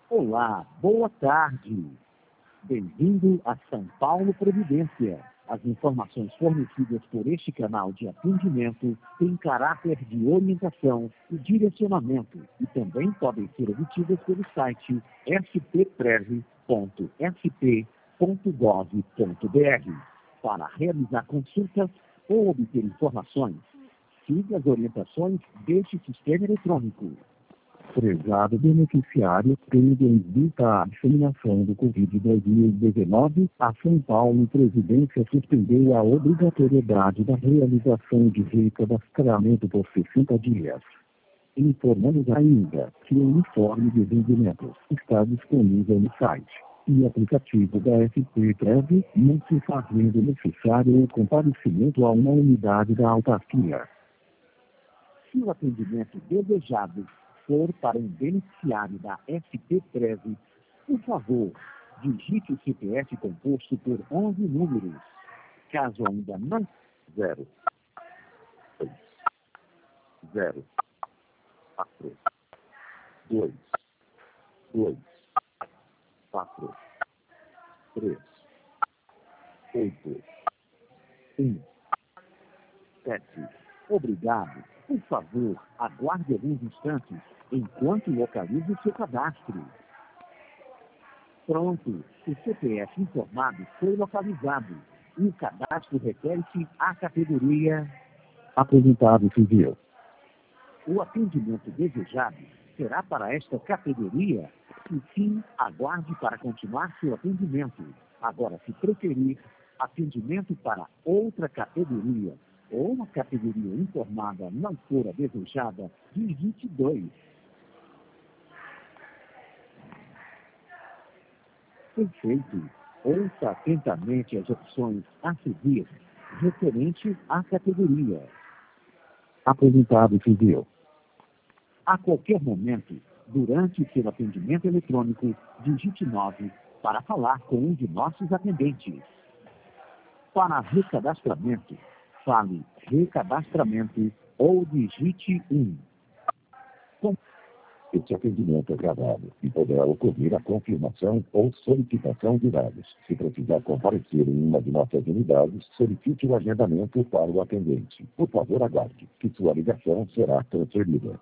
Olá, boa tarde. Bem-vindo a São Paulo Previdência. As informações fornecidas por este canal de atendimento têm caráter de orientação e direcionamento e também podem ser obtidas pelo site spprev.sp.gov.br. Para realizar consultas ou obter informações, siga as orientações deste sistema eletrônico. Prezado beneficiário, tendo em vista a disseminação do Covid-19, a São Paulo Previdência suspendeu a obrigatoriedade da realização de recadastramento por 60 dias. Informamos ainda que o informe de rendimentos está disponível no site e aplicativo da SPPrev, não se fazendo necessário o comparecimento a uma unidade da autarquia. Se o atendimento desejado for para um beneficiário da SPPrev, por favor, digite o CPF composto por 11 números. Caso ainda não... 0, 0, 4, 2, 4, 3, 8, 1, 7. Obrigado. Por favor, aguarde alguns instantes enquanto localize seu cadastro. Pronto, o CPF informado foi localizado e o cadastro refere-se à categoria Aposentado Civil. O atendimento desejado será para esta categoria? Se sim, aguarde para continuar seu atendimento. Agora, se preferir, atendimento para outra categoria ou uma categoria informada não for a desejada, digite 2. Perfeito. Ouça atentamente as opções a seguir, referente à categoria Aposentado Civil. A qualquer momento, durante seu atendimento eletrônico, digite 9 para falar com um de nossos atendentes. Para recadastramento, fale recadastramento ou digite 1. Este atendimento é gravado e poderá ocorrer a confirmação ou solicitação de dados. Se precisar comparecer em uma de nossas unidades, solicite o agendamento para o atendente. Por favor, aguarde, que sua ligação será transferida.